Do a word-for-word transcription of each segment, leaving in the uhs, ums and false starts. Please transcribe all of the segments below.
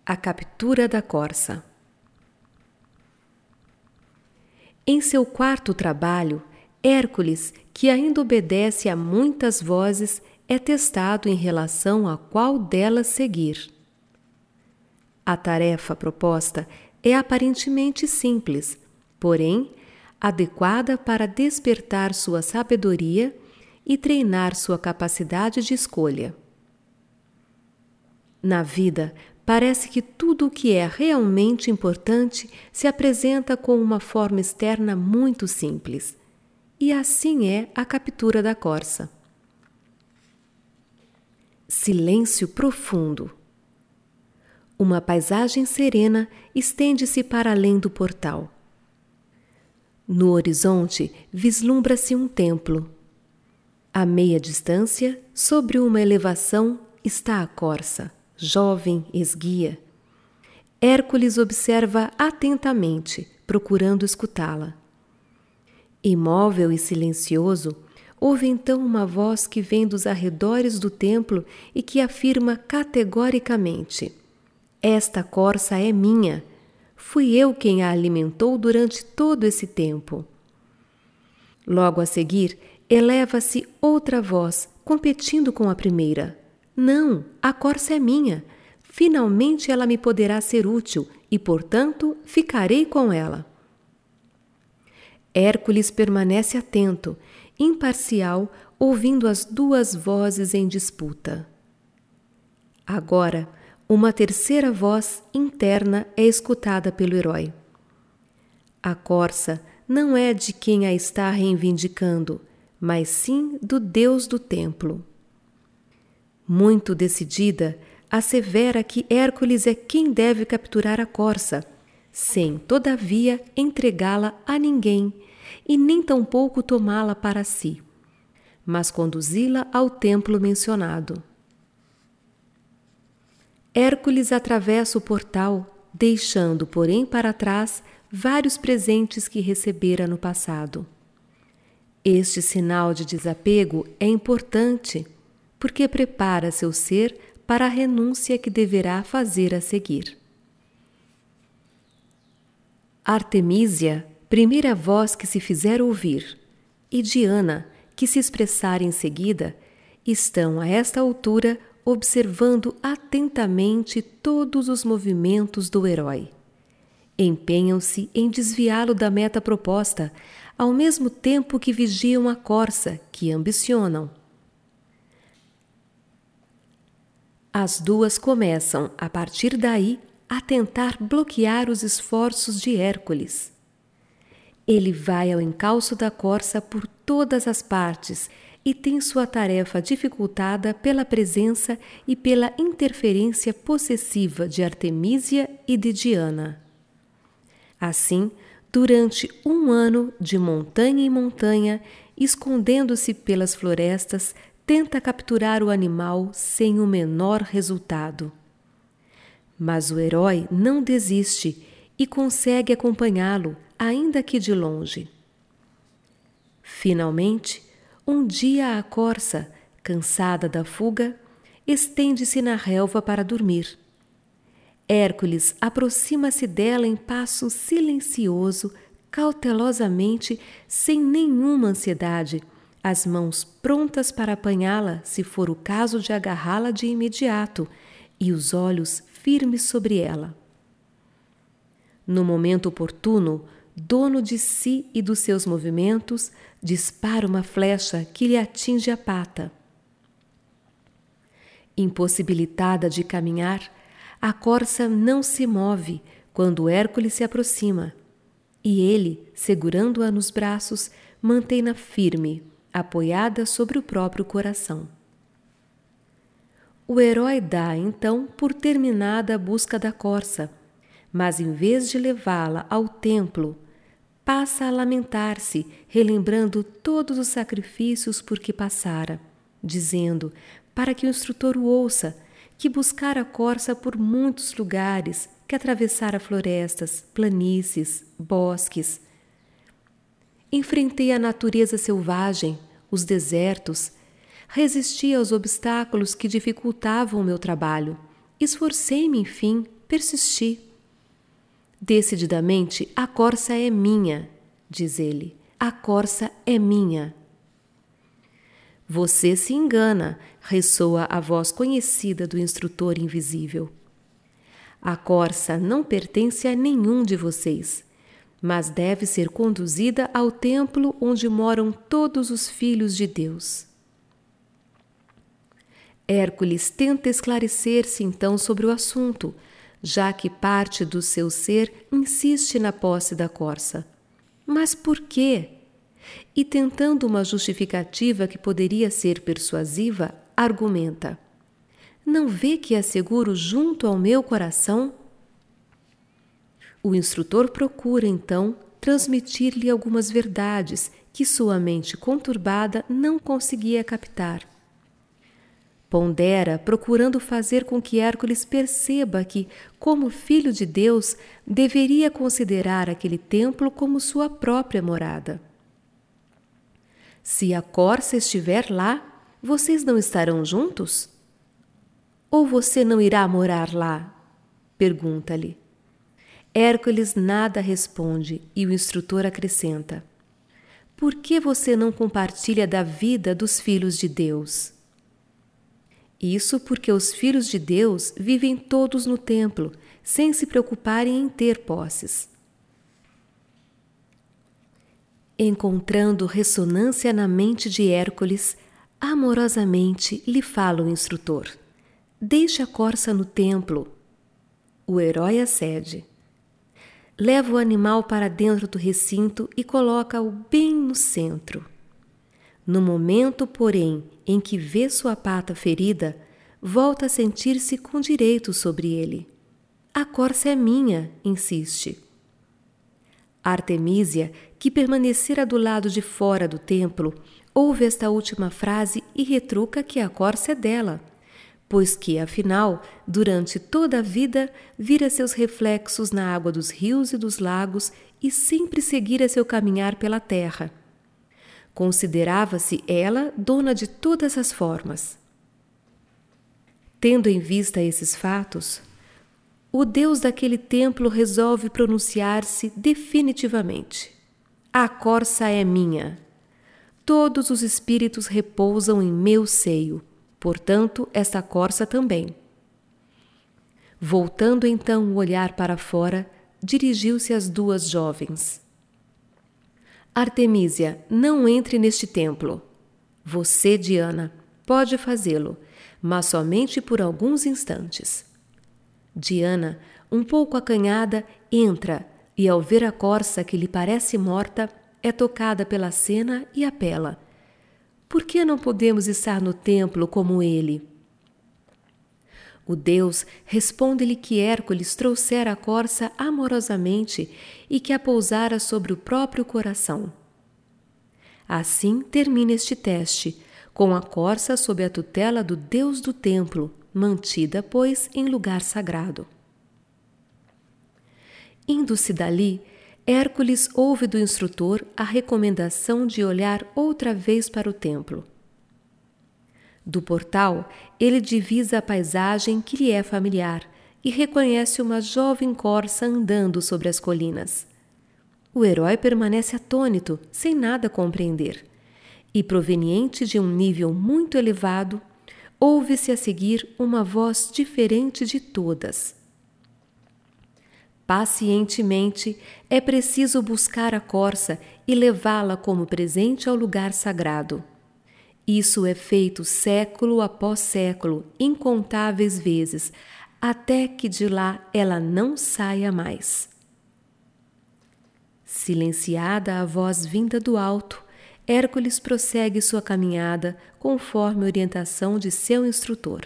A captura da corça. Em seu quarto trabalho, Hércules, que ainda obedece a muitas vozes, é testado em relação a qual delas seguir. A tarefa proposta é aparentemente simples, porém adequada para despertar sua sabedoria e treinar sua capacidade de escolha. Na vida, parece que tudo o que é realmente importante se apresenta com uma forma externa muito simples. E assim é a captura da corça. Silêncio profundo. Uma paisagem serena estende-se para além do portal. No horizonte, vislumbra-se um templo. A meia distância, sobre uma elevação, está a corça, jovem, esguia. Hércules observa atentamente, procurando escutá-la. Imóvel e silencioso, ouve então uma voz que vem dos arredores do templo e que afirma categoricamente: esta corça é minha. Fui eu quem a alimentou durante todo esse tempo. Logo a seguir, eleva-se outra voz, competindo com a primeira. Não, a corça é minha. Finalmente ela me poderá ser útil e, portanto, ficarei com ela. Hércules permanece atento, imparcial, ouvindo as duas vozes em disputa. Agora, uma terceira voz interna é escutada pelo herói. A corça não é de quem a está reivindicando, mas sim do Deus do templo. Muito decidida, assevera que Hércules é quem deve capturar a corça, sem, todavia, entregá-la a ninguém e nem tampouco tomá-la para si, mas conduzi-la ao templo mencionado. Hércules atravessa o portal, deixando, porém, para trás vários presentes que recebera no passado. Este sinal de desapego é importante, porque prepara seu ser para a renúncia que deverá fazer a seguir. Artemísia, primeira voz que se fizer ouvir, e Diana, que se expressar em seguida, estão a esta altura observando atentamente todos os movimentos do herói. Empenham-se em desviá-lo da meta proposta, ao mesmo tempo que vigiam a corça, que ambicionam. As duas começam, a partir daí, a tentar bloquear os esforços de Hércules. Ele vai ao encalço da corça por todas as partes e tem sua tarefa dificultada pela presença e pela interferência possessiva de Artemísia e de Diana. Assim, durante um ano, de montanha em montanha, escondendo-se pelas florestas, tenta capturar o animal sem o menor resultado. Mas o herói não desiste e consegue acompanhá-lo, ainda que de longe. Finalmente, um dia a corça, cansada da fuga, estende-se na relva para dormir. Hércules aproxima-se dela em passo silencioso, cautelosamente, sem nenhuma ansiedade, as mãos prontas para apanhá-la se for o caso de agarrá-la de imediato, e os olhos firmes sobre ela. No momento oportuno, dono de si e dos seus movimentos, dispara uma flecha que lhe atinge a pata. Impossibilitada de caminhar, a corça não se move quando Hércules se aproxima, e ele, segurando-a nos braços, mantém-na firme, apoiada sobre o próprio coração. O herói dá, então, por terminada a busca da corça, mas em vez de levá-la ao templo, passa a lamentar-se, relembrando todos os sacrifícios por que passara, dizendo, para que o instrutor o ouça, que buscara a corça por muitos lugares, que atravessara florestas, planícies, bosques. Enfrentei a natureza selvagem, os desertos, resisti aos obstáculos que dificultavam o meu trabalho. Esforcei-me, enfim, persisti. Decididamente, a corça é minha, diz ele. A corça é minha. Você se engana, ressoa a voz conhecida do instrutor invisível. A corça não pertence a nenhum de vocês, mas deve ser conduzida ao templo onde moram todos os filhos de Deus. Hércules tenta esclarecer-se então sobre o assunto, já que parte do seu ser insiste na posse da corça. Mas por quê? E tentando uma justificativa que poderia ser persuasiva, argumenta: não vê que a seguro junto ao meu coração? O instrutor procura, então, transmitir-lhe algumas verdades que sua mente conturbada não conseguia captar. Pondera, procurando fazer com que Hércules perceba que, como filho de Deus, deveria considerar aquele templo como sua própria morada. Se a corça estiver lá, vocês não estarão juntos? Ou você não irá morar lá? Pergunta-lhe. Hércules nada responde e o instrutor acrescenta: por que você não compartilha da vida dos filhos de Deus? Isso porque os filhos de Deus vivem todos no templo, sem se preocuparem em ter posses. Encontrando ressonância na mente de Hércules, amorosamente lhe fala o instrutor: deixe a corça no templo. O herói acede. Leva o animal para dentro do recinto e coloca-o bem no centro. No momento, porém, em que vê sua pata ferida, volta a sentir-se com direito sobre ele. A corça é minha, insiste. Artemísia, que permanecera do lado de fora do templo, ouve esta última frase e retruca que a corça é dela, pois que, afinal, durante toda a vida, vira seus reflexos na água dos rios e dos lagos e sempre seguira seu caminhar pela terra. Considerava-se ela dona de todas as formas. Tendo em vista esses fatos, o Deus daquele templo resolve pronunciar-se definitivamente. A corça é minha. Todos os espíritos repousam em meu seio, portanto, esta corça também. Voltando então o olhar para fora, dirigiu-se às duas jovens. Artemísia, não entre neste templo. Você, Diana, pode fazê-lo, mas somente por alguns instantes. Diana, um pouco acanhada, entra e, ao ver a corça que lhe parece morta, é tocada pela cena e apela: por que não podemos estar no templo como ele? O deus responde-lhe que Hércules trouxera a corça amorosamente e que a pousara sobre o próprio coração. Assim termina este teste, com a corça sob a tutela do deus do templo, mantida, pois, em lugar sagrado. Indo-se dali, Hércules ouve do instrutor a recomendação de olhar outra vez para o templo. Do portal, ele divisa a paisagem que lhe é familiar e reconhece uma jovem corça andando sobre as colinas. O herói permanece atônito, sem nada compreender, e, proveniente de um nível muito elevado, ouve-se a seguir uma voz diferente de todas. Pacientemente, é preciso buscar a corça e levá-la como presente ao lugar sagrado. Isso é feito século após século, incontáveis vezes, até que de lá ela não saia mais. Silenciada a voz vinda do alto, Hércules prossegue sua caminhada conforme a orientação de seu instrutor.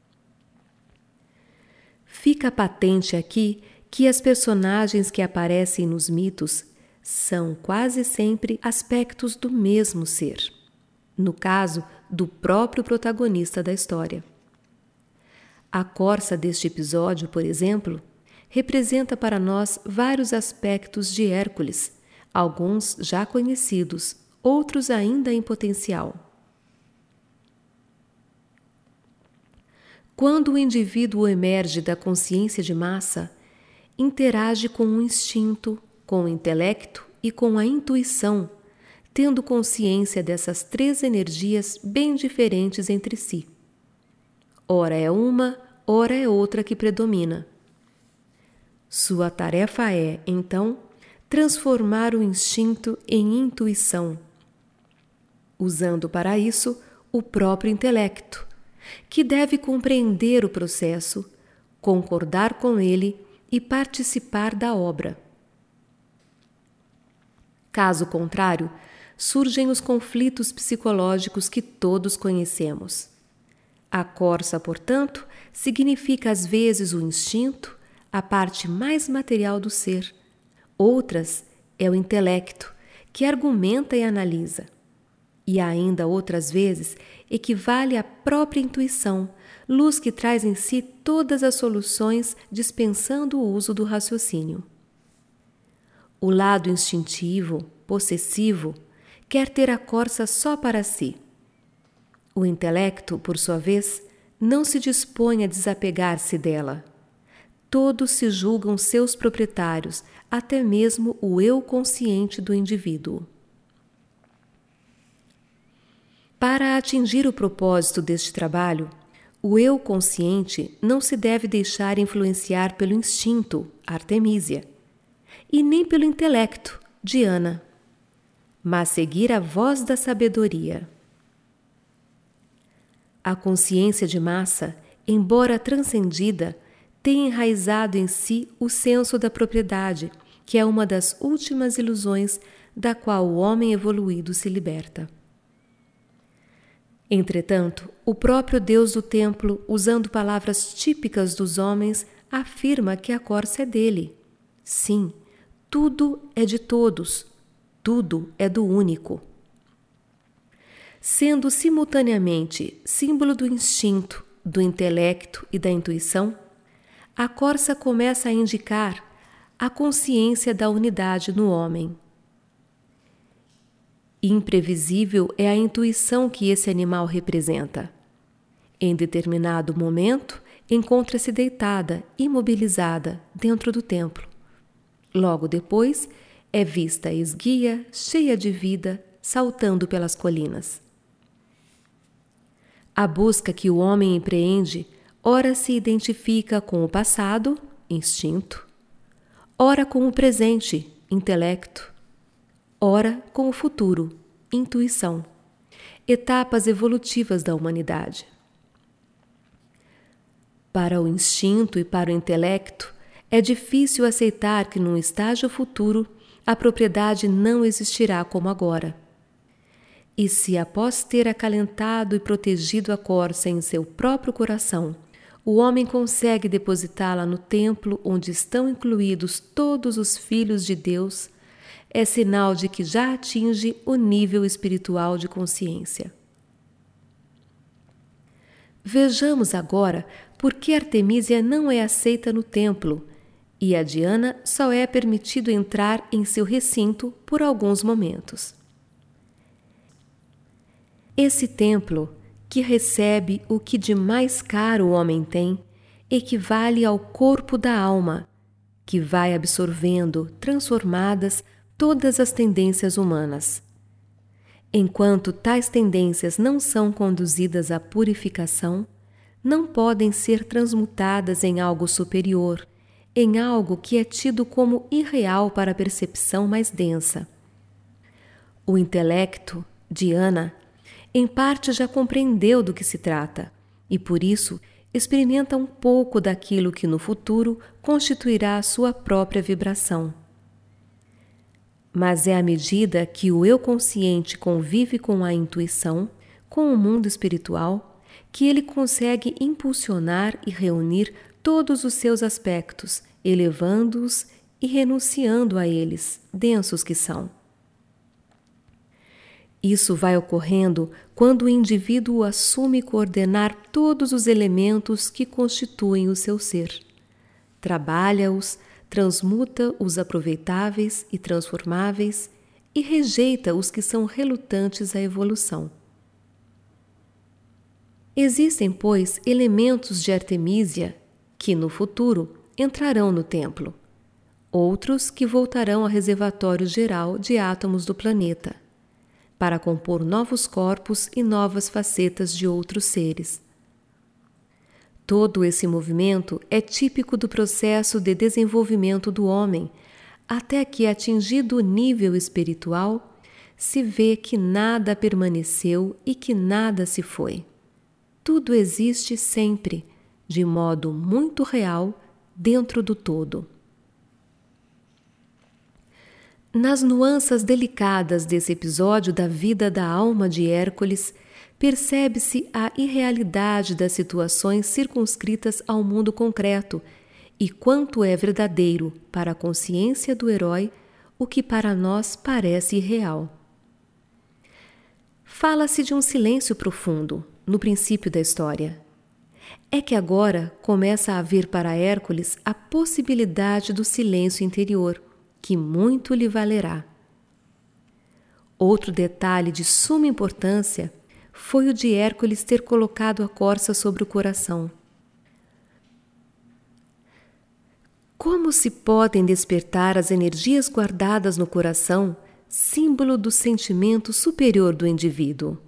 Fica patente aqui que as personagens que aparecem nos mitos são quase sempre aspectos do mesmo ser, no caso do próprio protagonista da história. A corça deste episódio, por exemplo, representa para nós vários aspectos de Hércules, alguns já conhecidos, outros ainda em potencial. Quando o indivíduo emerge da consciência de massa, interage com o instinto, com o intelecto e com a intuição, tendo consciência dessas três energias bem diferentes entre si. Ora é uma, ora é outra que predomina. Sua tarefa é, então, transformar o instinto em intuição, usando para isso o próprio intelecto, que deve compreender o processo, concordar com ele e participar da obra. Caso contrário, surgem os conflitos psicológicos que todos conhecemos. A corça, portanto, significa às vezes o instinto, a parte mais material do ser. Outras é o intelecto, que argumenta e analisa. E ainda outras vezes equivale à própria intuição, luz que traz em si todas as soluções, dispensando o uso do raciocínio. O lado instintivo, possessivo, quer ter a corça só para si. O intelecto, por sua vez, não se dispõe a desapegar-se dela. Todos se julgam seus proprietários, até mesmo o eu consciente do indivíduo. Para atingir o propósito deste trabalho, o eu consciente não se deve deixar influenciar pelo instinto, Artemísia, e nem pelo intelecto, Diana, mas seguir a voz da sabedoria. A consciência de massa, embora transcendida, tem enraizado em si o senso da propriedade, que é uma das últimas ilusões da qual o homem evoluído se liberta. Entretanto, o próprio Deus do templo, usando palavras típicas dos homens, afirma que a corça é dele. Sim, tudo é de todos, tudo é do único. Sendo simultaneamente símbolo do instinto, do intelecto e da intuição, a corça começa a indicar a consciência da unidade no homem. Imprevisível é a intuição que esse animal representa. Em determinado momento, encontra-se deitada, imobilizada, dentro do templo. Logo depois, é vista esguia, cheia de vida, saltando pelas colinas. A busca que o homem empreende, ora se identifica com o passado, instinto, ora com o presente, intelecto, ora com o futuro, intuição, etapas evolutivas da humanidade. Para o instinto e para o intelecto, é difícil aceitar que num estágio futuro a propriedade não existirá como agora. E se após ter acalentado e protegido a corça em seu próprio coração, o homem consegue depositá-la no templo onde estão incluídos todos os filhos de Deus, é sinal de que já atinge o nível espiritual de consciência. Vejamos agora por que Artemísia não é aceita no templo e a Diana só é permitido entrar em seu recinto por alguns momentos. Esse templo, que recebe o que de mais caro o homem tem, equivale ao corpo da alma, que vai absorvendo, transformadas, todas as tendências humanas. Enquanto tais tendências não são conduzidas à purificação, não podem ser transmutadas em algo superior, em algo que é tido como irreal para a percepção mais densa. O intelecto, Diana, em parte já compreendeu do que se trata e, por isso, experimenta um pouco daquilo que no futuro constituirá a sua própria vibração. Mas é à medida que o eu consciente convive com a intuição, com o mundo espiritual, que ele consegue impulsionar e reunir todos os seus aspectos, elevando-os e renunciando a eles, densos que são. Isso vai ocorrendo quando o indivíduo assume coordenar todos os elementos que constituem o seu ser. Trabalha-os, transmuta os aproveitáveis e transformáveis e rejeita os que são relutantes à evolução. Existem, pois, elementos de Artemísia que, no futuro, entrarão no templo, outros que voltarão ao reservatório geral de átomos do planeta, para compor novos corpos e novas facetas de outros seres. Todo esse movimento é típico do processo de desenvolvimento do homem, até que, atingido o nível espiritual, se vê que nada permaneceu e que nada se foi. Tudo existe sempre, de modo muito real, dentro do todo. Nas nuances delicadas desse episódio da vida da alma de Hércules, percebe-se a irrealidade das situações circunscritas ao mundo concreto e quanto é verdadeiro para a consciência do herói o que para nós parece irreal. Fala-se de um silêncio profundo no princípio da história. É que agora começa a haver para Hércules a possibilidade do silêncio interior, que muito lhe valerá. Outro detalhe de suma importância foi o de Hércules ter colocado a corça sobre o coração. Como se podem despertar as energias guardadas no coração, símbolo do sentimento superior do indivíduo?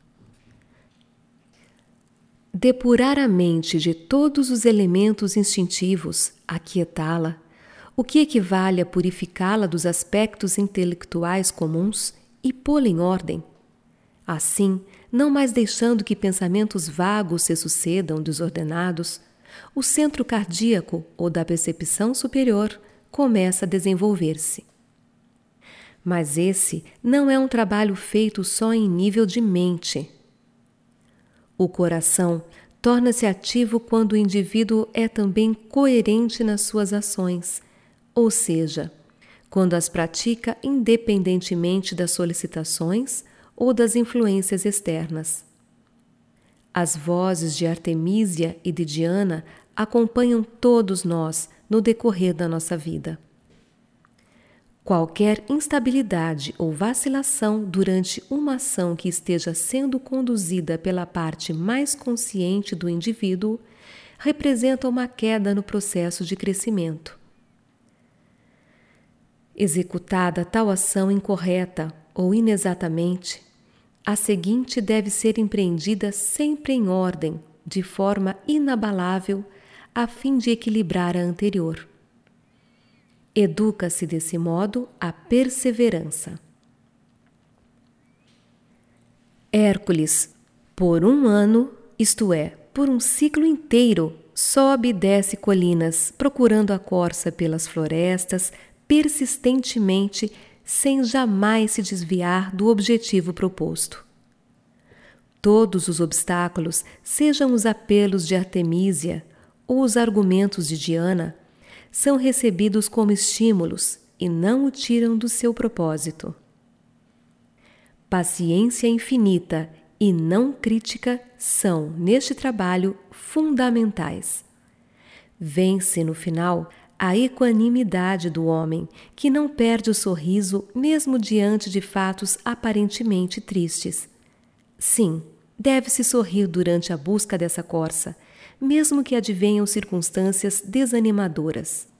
Depurar a mente de todos os elementos instintivos, aquietá-la, o que equivale a purificá-la dos aspectos intelectuais comuns e pô-la em ordem. Assim, não mais deixando que pensamentos vagos se sucedam desordenados, o centro cardíaco ou da percepção superior começa a desenvolver-se. Mas esse não é um trabalho feito só em nível de mente. O coração torna-se ativo quando o indivíduo é também coerente nas suas ações, ou seja, quando as pratica independentemente das solicitações ou das influências externas. As vozes de Artemísia e de Diana acompanham todos nós no decorrer da nossa vida. Qualquer instabilidade ou vacilação durante uma ação que esteja sendo conduzida pela parte mais consciente do indivíduo representa uma queda no processo de crescimento. Executada tal ação incorreta ou inexatamente, a seguinte deve ser empreendida sempre em ordem, de forma inabalável, a fim de equilibrar a anterior. Educa-se desse modo a perseverança. Hércules, por um ano, isto é, por um ciclo inteiro, sobe e desce colinas, procurando a corça pelas florestas, persistentemente, sem jamais se desviar do objetivo proposto. Todos os obstáculos, sejam os apelos de Artemísia ou os argumentos de Diana, são recebidos como estímulos e não o tiram do seu propósito. Paciência infinita e não crítica são, neste trabalho, fundamentais. Vence, no final, a equanimidade do homem, que não perde o sorriso mesmo diante de fatos aparentemente tristes. Sim, deve-se sorrir durante a busca dessa corça, mesmo que advenham circunstâncias desanimadoras.